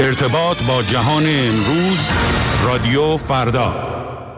ارتباط با جهان امروز، رادیو فردا.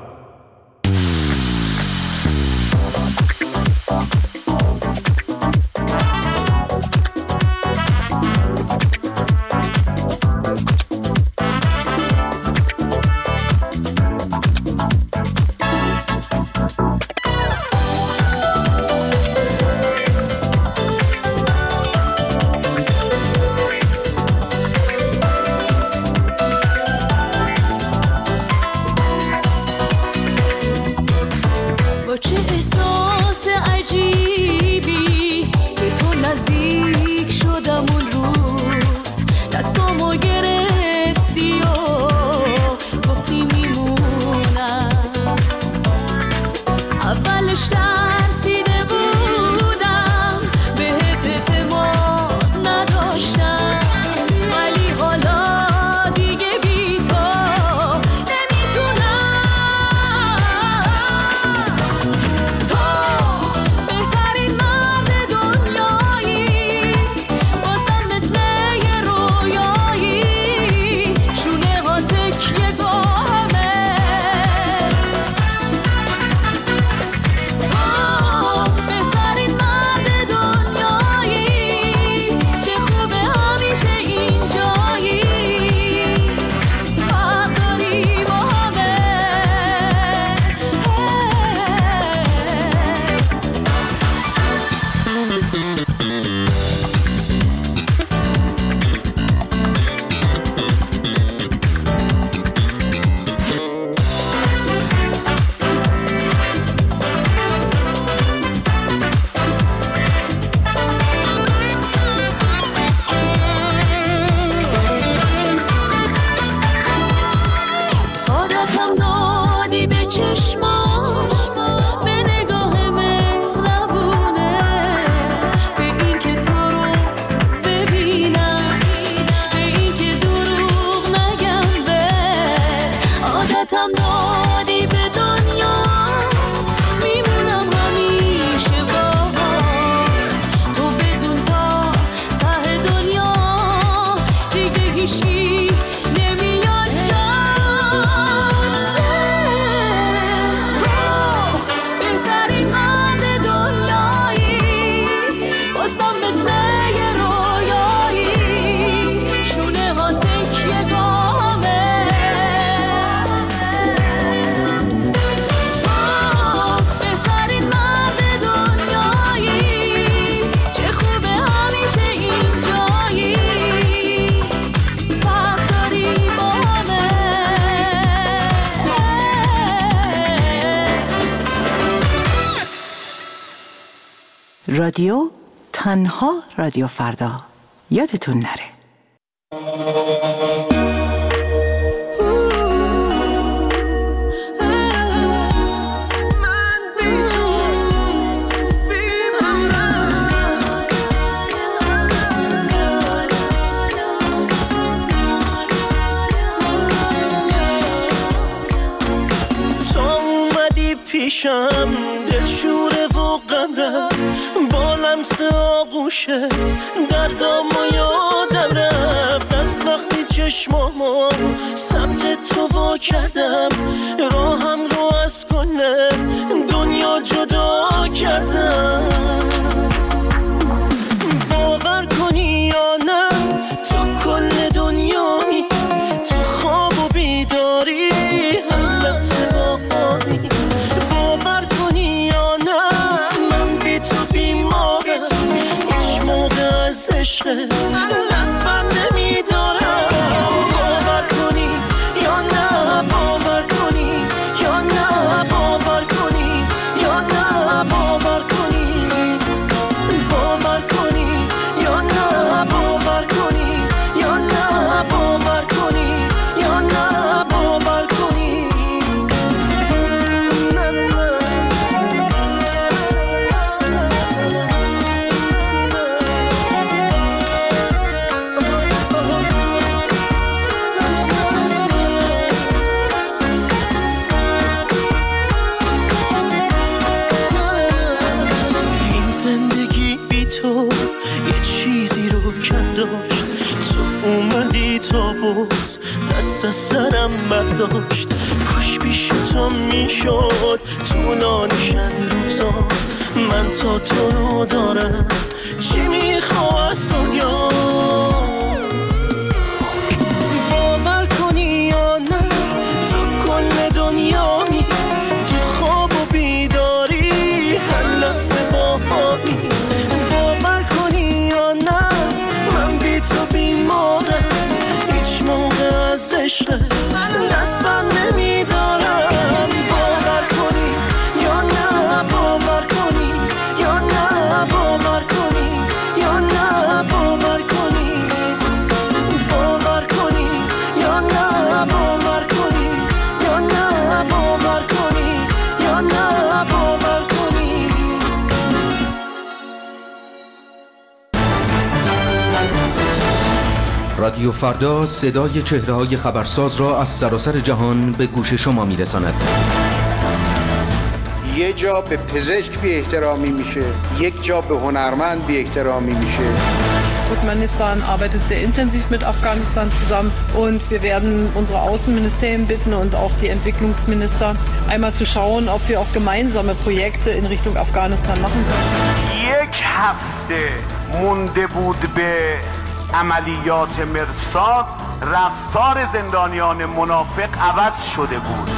رادیو تنها رادیو فردا، یادتون نره. پیشم دلشوره و غم رفت با لمس آغوشت، دردام و یادم رفت از وقتی چشمامو سمت تو وا کردم، راهم رو از کل دنیا جدا کردم. باور کنی یا نه تو کل دنیایی، تو خواب و بیداری هر لحظه با همی. باور کنی یا نه من بی تو بیمارم، هیچ موقع از عشقت دست بر نمیدارم. باور کنی یا نه، باور کنی یا نه، باور کنی یا نه، باور کنی. بی تو بوس دست از سرم برداشت. کاش پیش تو میشد طولانیشن روزا. من تا تو رو دارم چی میخواه از دنیا. باور کنی یا نه تو کل دنیایی، تو خواب و بیداری هر لحظه باهایی. باور کنی یا نه من بی تو بیمارم، هیچ موقع از عشقت دست بر نمیدارم. باور کنی یا نه باور کنی یا نه باور کنی یا نه باور کنی. باور کنی یا نه باور کنی یا نه باور کنی یا نه باور کنی. رادیو فردا صدای چهره‌های خبرساز را از سراسر جهان به گوش شما می‌رساند. یه جا به پزشک بی احترامی میشه، یک جا به هنرمند بی احترامی میشه. Turkmenistan arbeitet sehr intensiv mit Afghanistan zusammen und wir werden unsere Außenministerien bitten und auch die Entwicklungsminister einmal zu schauen, ob wir auch gemeinsame Projekte in Richtung Afghanistan machen können. یک هفته مونده بود به عملیات مرصاد، رفتار زندانیان منافق عوض شده بود.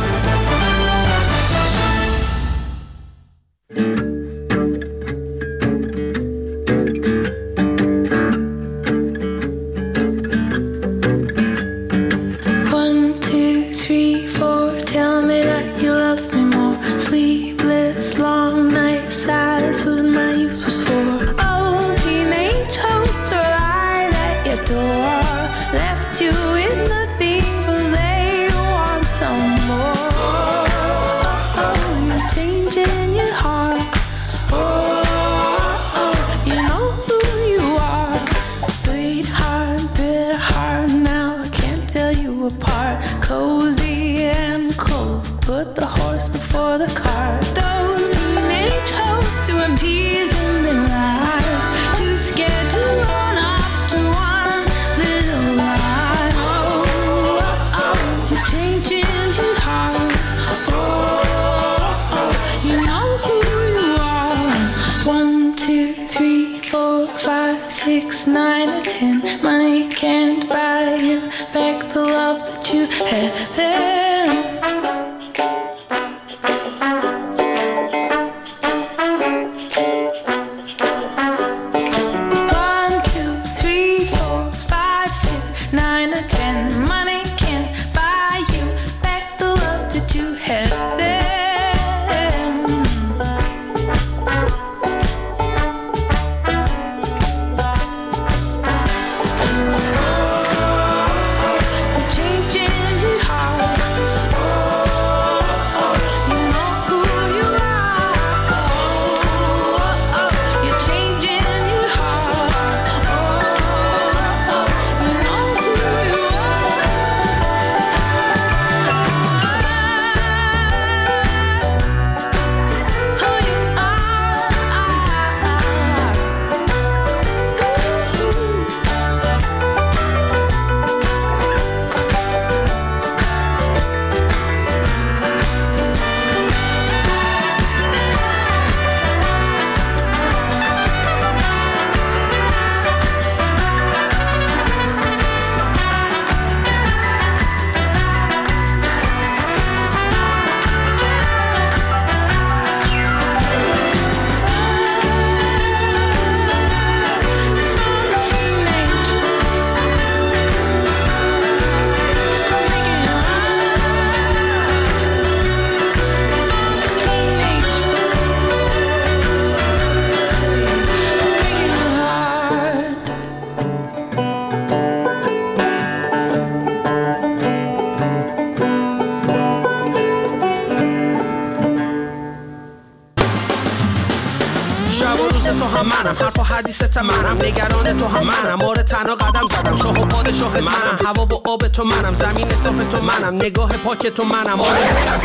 حرف و حدیثت منم، نگران تو هم منم، آره تنها قدم زدم، شاه و پادشاه منم، هوا و آب تو منم، زمین صاف تو منم، نگاه پاک تو منم، آره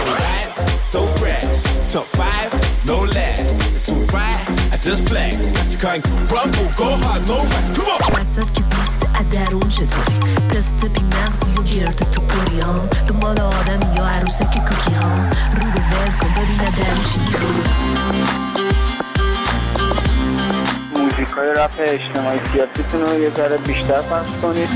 so fresh, top 5, no less, it's too bright, I just flex, I just can't rumble, go hard, no rest, come on. درون چطوری؟ پست بی مغزی و گرد تو پریان دنبال آدم یا عروسک کوکی ها رو به ول کن ببینه درون چی میخوری. موزیکای رپ اجتماعی سیاسیتون رو یه ذره بیشتر پخش کنید.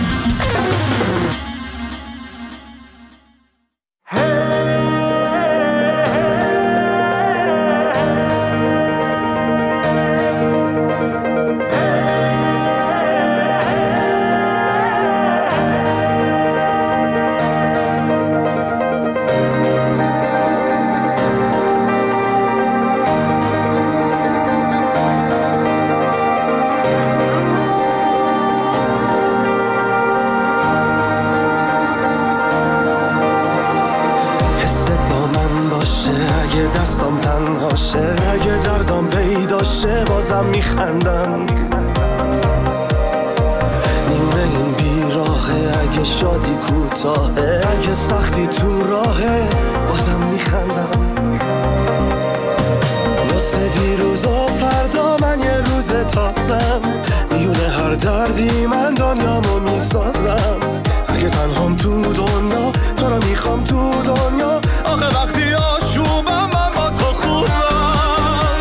اگه دردام پیدا شه بازم میخندم، نیمه این بیراهه، اگه شادی کوتاهه، اگه سختی تو راهه بازم میخندم. واسه دیروز و فردا من یه روز تازم، میونه هر دردی من دنیامو میسازم. اگه تنهام تو دنیا تو رو میخوام تو دنیا، آخه وقتی آشوبم من با تو خوبم.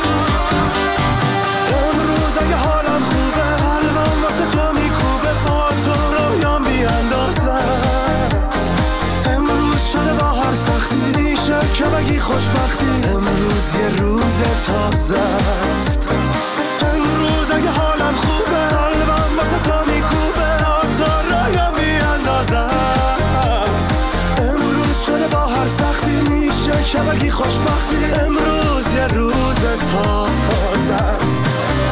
امروز اگه حالم خوبه قلبم واسه تو میکوبه، با تو رویام بیاندازه است. امروز شده با هر سختی میشه که بگی خوشبختی، امروز یه روز تازه است. امروز اگه حالم خوبه قلبم واسه تو میکوبه، با تو رویام بیاندازه است. امروز شده با هر سختی میشه که بگی خوشبختی، امروز یه روز تازه است.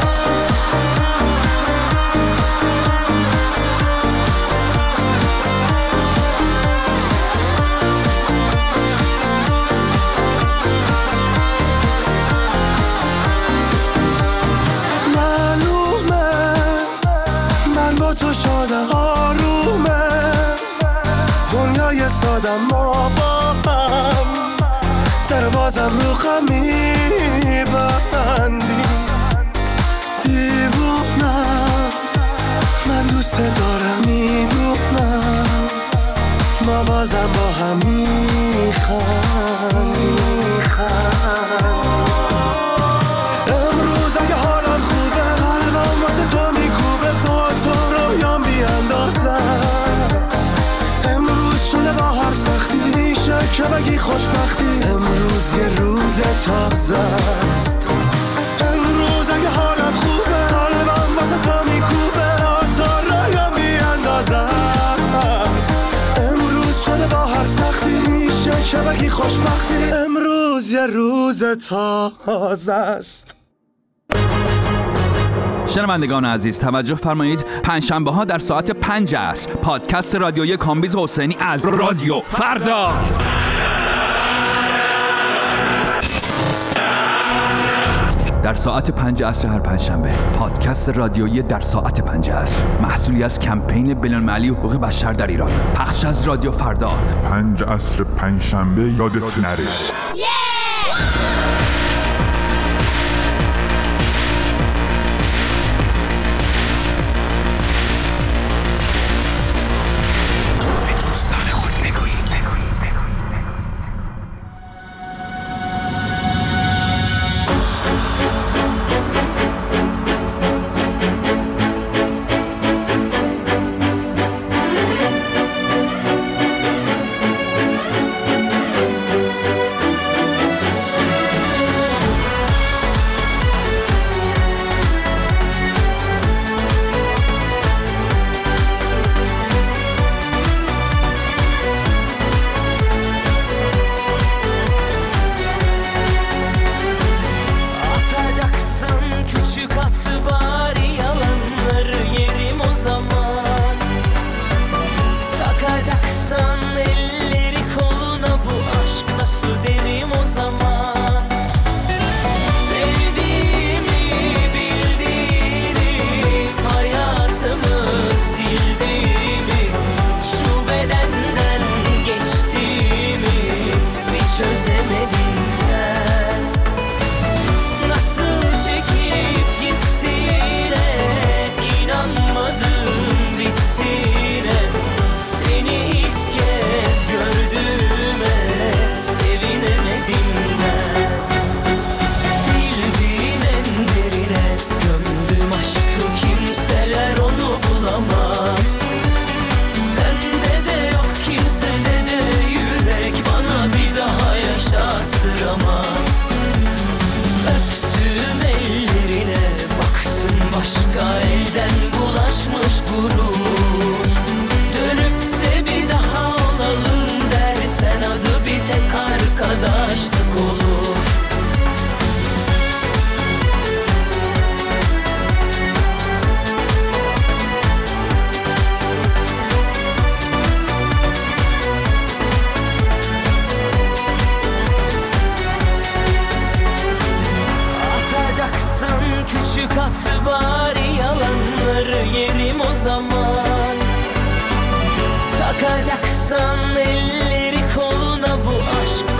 معلومه من با تو شادم، آرومه دنیای سادم، ما با هم در بازم رو غم میبندیم. دیوونم من دوست دارم، میدونم ما بازم با هم میخندیم. امروز اگه حالم خوبه قلبم واسه تو میکوبه، با تو رویام بیاندازه است. امروز شده با هر سختی میشه که بگی خوشبختی، امروز یه روز تازه است. امروز اگه حالم خوبه قلبم واسه تو میکوبه، با تو رویام بیاندازه است. امروز شده با هر سختی میشه که بگی خوشبختی، امروز یه روز تازه است. شنوندگان عزیز توجه فرمایید، پنجشنبه ها در ساعت 5 عصر پادکست رادیویی کامبیز حسینی از رادیو فردا. در ساعت 5 عصر هر پنجشنبه پادکست رادیویی در ساعت 5 عصر، محصولی از کمپین بین‌المللی حقوق بشر در ایران، پخش از رادیو فردا. 5 عصر پنجشنبه یادت نره.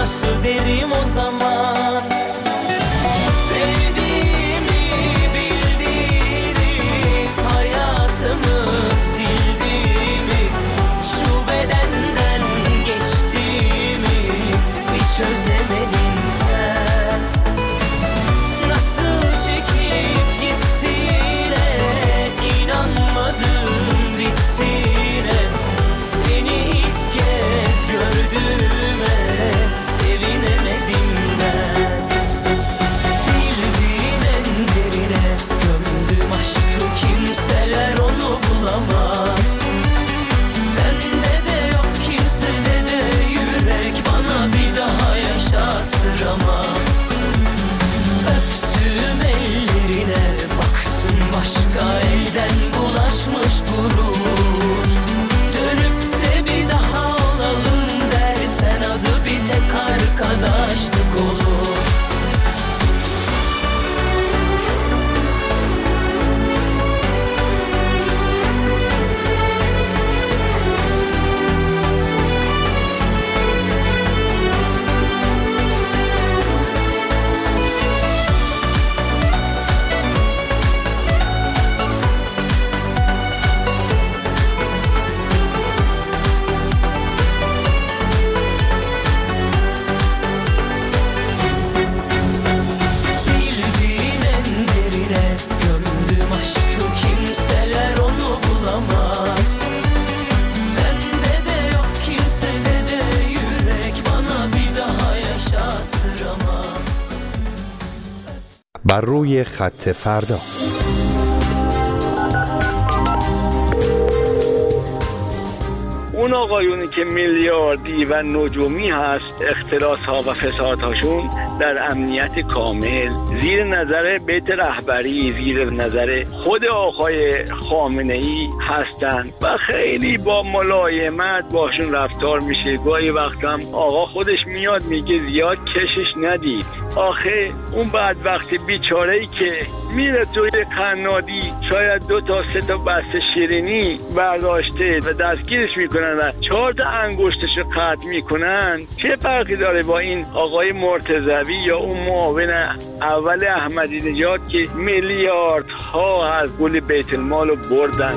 nasıl derim o zaman? Sevdiğimi bildiğini, hayatımı sildiğimi, şu bedenden geçtiğimi bir çözemedin sen. Nasıl çekip gittiğine inanmadım bittiğine, seni ilk kez gördüğüme sevinemedim ben. Bildiğim en derine gömdüm aşkı, kimseler onu bulamaz. Sende de yok, kimsede de yürek bana bir daha yaşattıramaz. Öptüm ellerine, baktım başka elden bulaşmış gurur. Dönüp de bir daha olalım dersen adı bir tek arkadaşlık olur. Bildiğim en derine gömdüm aşkı, kimseler onu bulamaz. Sende de yok, kimsede de yürek bana bir daha yaşattıramaz. بر روی خط فردا. اون آقایونی که میلیاردی و نجومی هست، اختلاس ها و فساد هاشون در امنیت کامل زیر نظر بیت رهبری، زیر نظر خود آقای خامنه ای هستن و خیلی با ملایمت باشون رفتار میشه. گاهی وقتم آقا خودش میاد میگه زیاد کشش ندید. آخه اون بدبخت بیچاره‌ای که میره توی قنادی شاید 2 تا 3 تا بسته شیرینی برداشته و دستگیرش میکنن و 4 تا انگشتش رو قطع میکنن، چه فرقی داره با این آقای مرتضوی یا اون معاون اول احمدی نژاد که میلیاردها از پول بیت المال رو بردن؟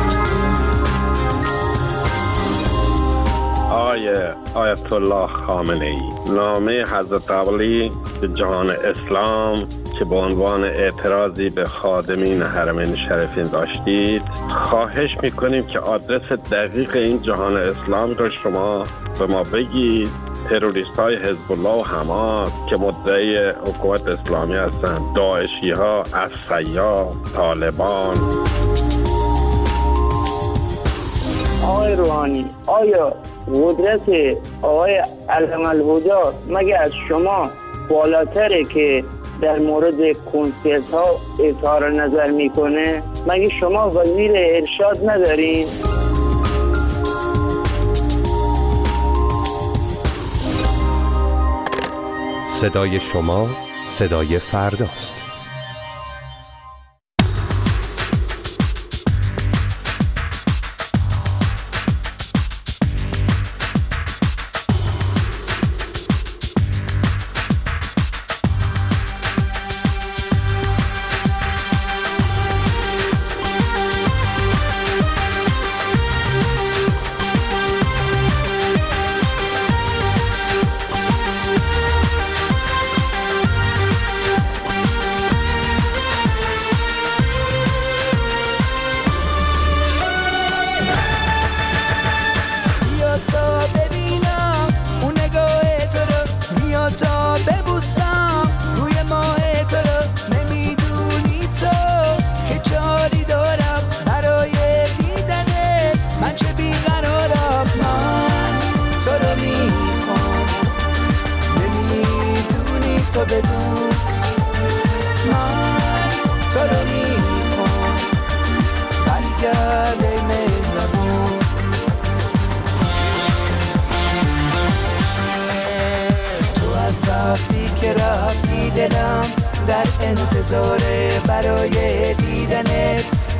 آیت الله خامنه ای نامه حضرت علی به جهان اسلام که به عنوان اعتراضی به خادمین حرمین شریفین داشتید، خواهش میکنیم که آدرس دقیق این جهان اسلام رو شما به ما بگید. تروریست های حزب الله و حماس که مدعی حکومت اسلامی هستند، داعشی ها، السیار، طالبان. آقای روحانی، آیا قدرت آقای علم الهدی مگه از شما بالاتره که در مورد کنسرت ها اظهار نظر میکنه؟ مگه شما وزیر ارشاد ندارین؟ صدای شما صدای فرداست.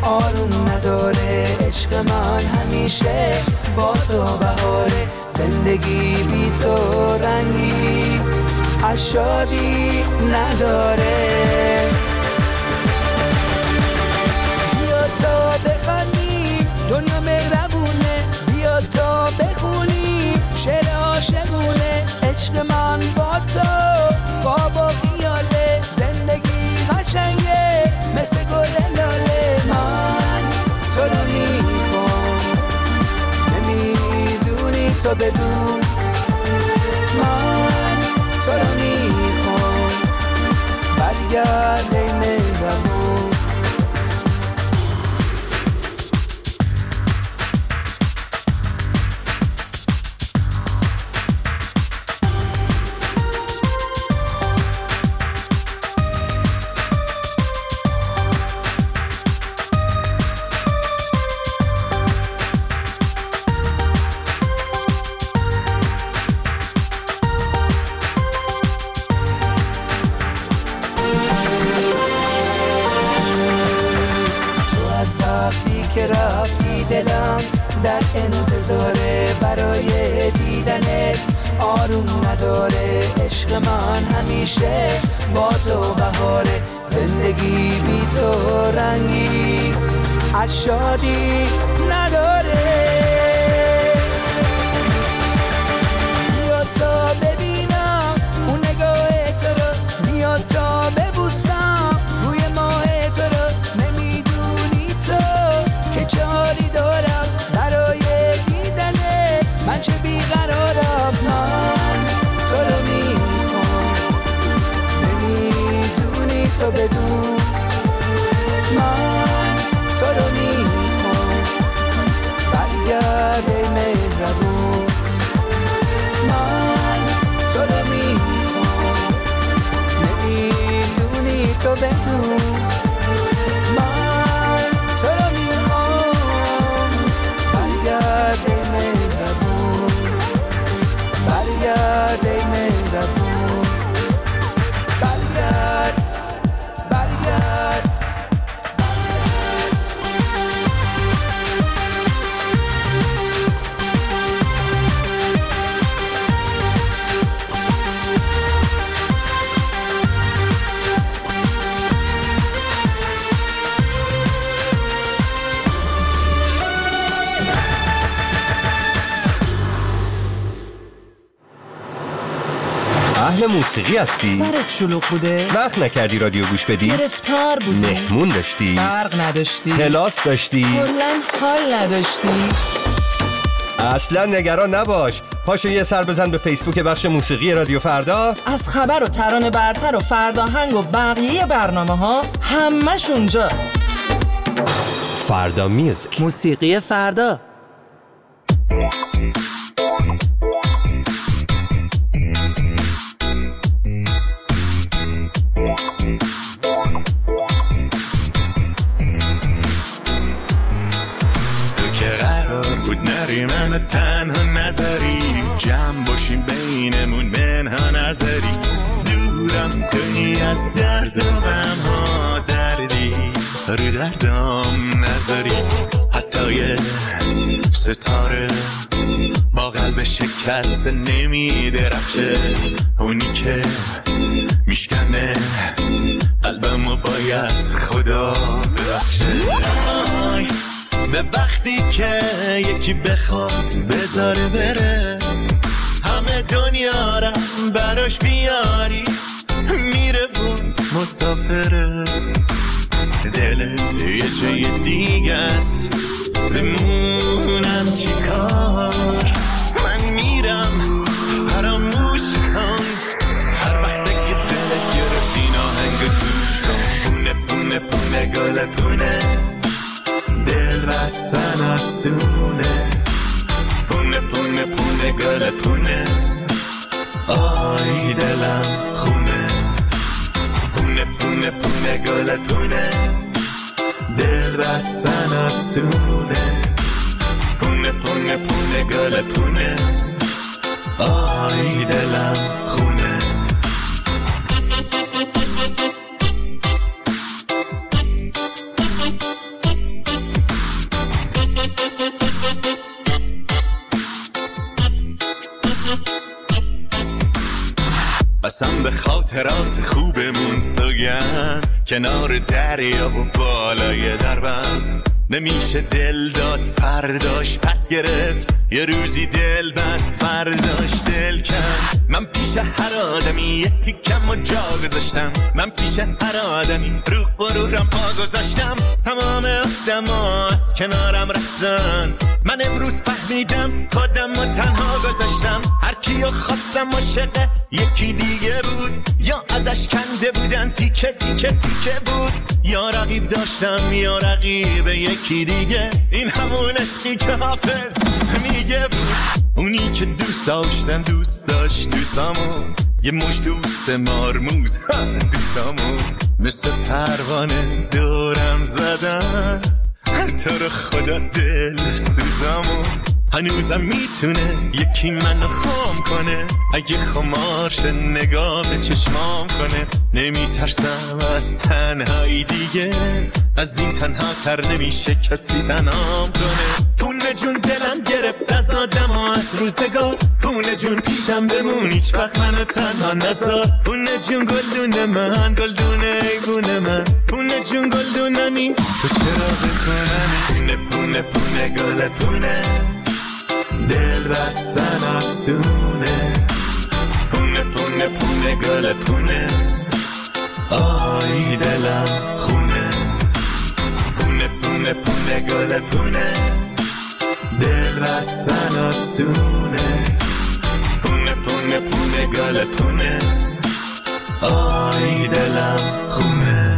آروم نداره. عشق من همیشه با تو بهاره. زندگی بی تو رنگی از شادی نداره. بیا تا بخوانی دنیا مهربونه، بیا تا بخونی شعر عاشقونه. عشق من با تو خواب و خیاله. زندگی قشنگه مثل گل لاله. من تو رو میخوام نمیدونی تو بدون. من تو رو میخوام برگرد ای مهربون. در انتظاره برای دیدنت آروم نداره. عشق من همیشه با تو بهاره. زندگی بی تو رنگی از شادی نداره. بیا تا ببینم اون نگاه تو رو، بیا تا ببوسم روی ماه تو رو. نمیدونی تو که چه حالی دارم برای دیدنه من چه بیقرارم. من تو رو میخوام نمیدونی تو بدون. من تو رو میخوام برگرد ای مهربون. من تو رو میخوام نمیدونی تو بدون. من تو رو میخوام برگرد ای مهربون. برگرد ای مهربون. برگرد برگرد. اهل موسیقی هستی؟ سرت شلوغ بوده؟ وقت نکردی رادیو گوش بدی؟ گرفتار بودی؟ مهمون داشتی؟ برق نداشتی؟ کلاس داشتی؟ کلاً حال نداشتی؟ اصلا نگران نباش. پاشو یه سر بزن به فیسبوک بخش موسیقی رادیو فردا. از خبر و ترانه برتر و فرداهنگ و بقیه برنامه ها همش اونجاست. فردا میوزیک، موسیقی فردا. من تنها نظری جمع باشیم بینمون منها نظری. دورم کنی از درد و غم ها، دردی رو دردم نظری. حتی یه ستاره با قلب شکسته نمی درخشه، اونی که میشکنه قلبمو باید خدا ببخشه. به وقتی که یکی بخواد بذاره بره، همه دنیا را براش بیاری، میره و مسافره. دلت یه جای دیگه است، بمونم چی کار؟ من میرم فراموش کن. هر وقت که دلت گرفتی آهنگ گوش کن. پونه پونه پونه گلتونه، دل بستن آسونه. پونه پونه پونه گلتونه، آی دلم خونه. پونه پونه پونه گلتونه، دل بستن آسونه. پونه پونه پونه گلتونه، آی دلم خونه. قسم به خاطرات خوبمون سوگن، کنار دریا و بالای دربند. نمیشه دل داد فرداش پس گرفت، یه روزی دل بست فرداش دل کن. من پیش هر آدمی یه تیکم و جا گذاشتم، من پیش هر آدمی رو غرورم پا گذاشتم. تمام آدما از کنارم رفتن، من امروز فهمیدم خودم رو تنها گذاشتم. هر کیو خواستم عاشق یکی دیگه بود، یا ازش کنده بودن تیکه تیکه تیکه بود، یا رقیب داشتم یا رقیب یکی دیگه. این همون عشقی که حافظ میگه بود، اونی که دوست داشتم دوست داشت دوستامو، یه مش دوست مارموز دوستامو مثل پروانه دورم زدن. تو رو خدا دل سوزامو، هنوزم میتونه یکی منو خام کنه، اگه خمارش نگاه به چشمام کنه. نمیترسم از تنهایی دیگه، از این تنها تر نمیشه کسی تنهام کنه. پونه جون دلم گرفت از آدم ها از روزگار، پونه جون پیشم بمون هیچ وقت منو تنها نذار. پونه جون گلدون من، گلدون ایبون من، پونه جون گلدونمی تو چرا بکنمی. پونه پونه پونه گل پونه، دل بستن آسونه. پونه پونه پونه گل پونه، آی دلم خونه. پونه پونه پونه گل پونه، دل بستن آسونه. پونه پونه پونه گل پونه، آی دلم خونه.